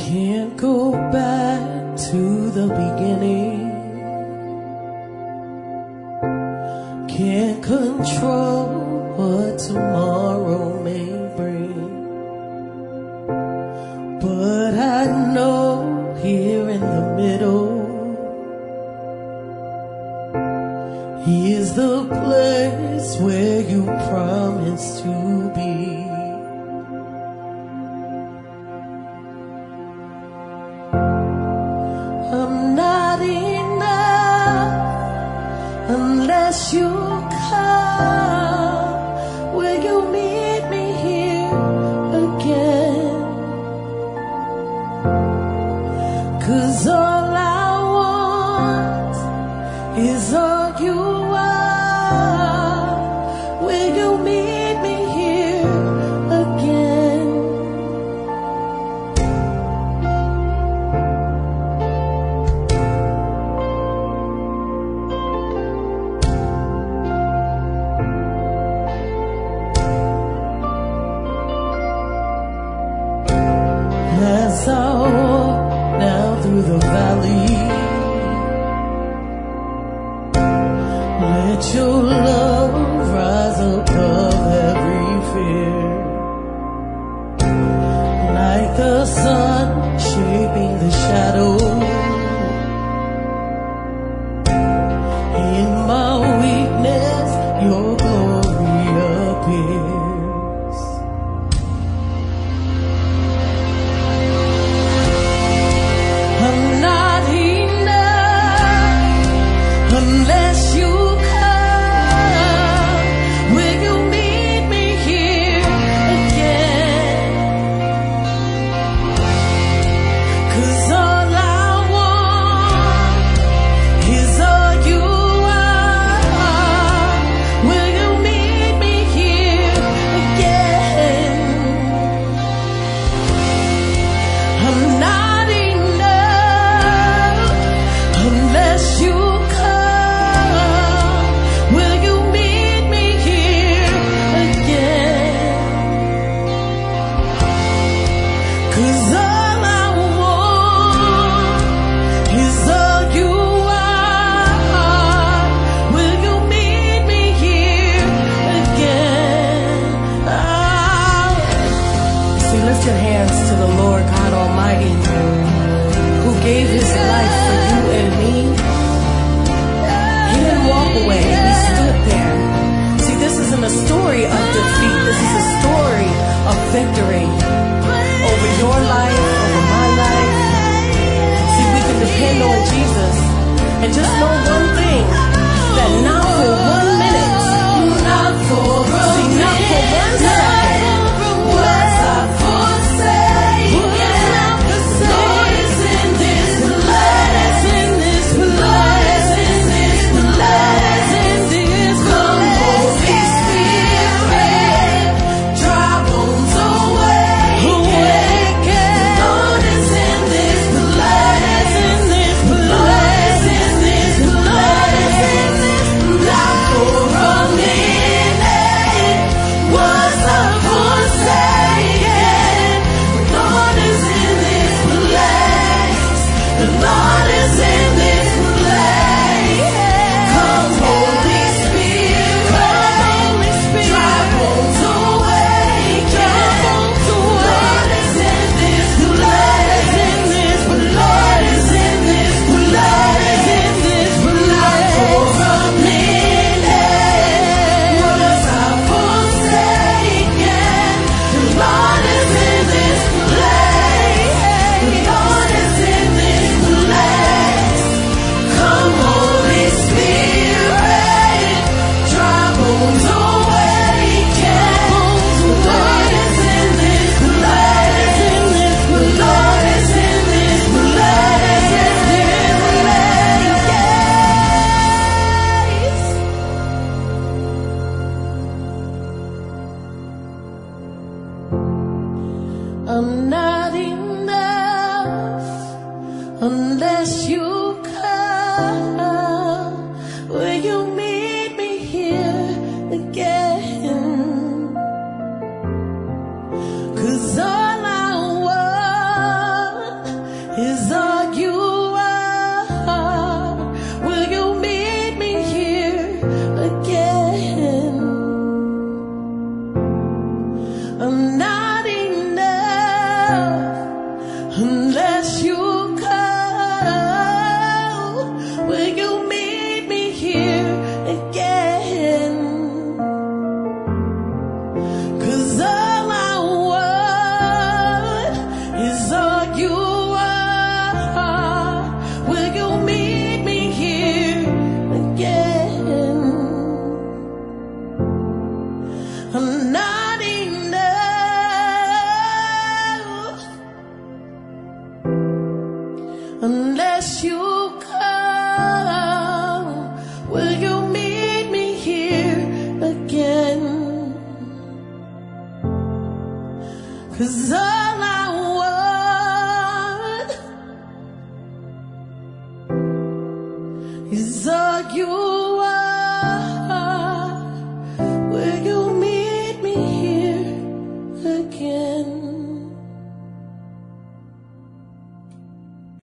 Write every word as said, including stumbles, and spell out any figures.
Can't go back to the beginning. Can't control what tomorrow may bring. But I know here in the middle is the place where you promised to be. I'm not enough unless you come. Will you meet me here again? 'Cause all I want is all you are. Will you meet me here again? As I walk now through the valley, let your love rise above every fear. Like the sun shaping the shadow, in my weakness your glory appears. I'm not enough unless you come. Will you meet me here again? 'Cause all I want is all you are. Will you meet me here again? I'm not enough unless you come. Will you meet me here again? 'Cause all I want is all you are. Will you meet me here again? Oh. See, lift your hands to the Lord God Almighty, who gave his life for you and me. He didn't walk away, he stood there. See, this isn't a story of defeat, this is a story of victory over your life, over my life. See, we can depend on Jesus and just know one thing, that not for one minute, not for see, not for one second, was I forsaken. Lord is in this place, in this place, in this place, in this come, Holy Spirit, dry bones awaken. Lord is in this place, in this place, in this place. you are, will you meet me here again? I'm not enough unless you come. Will you meet me here again? 'Cause all I want is all you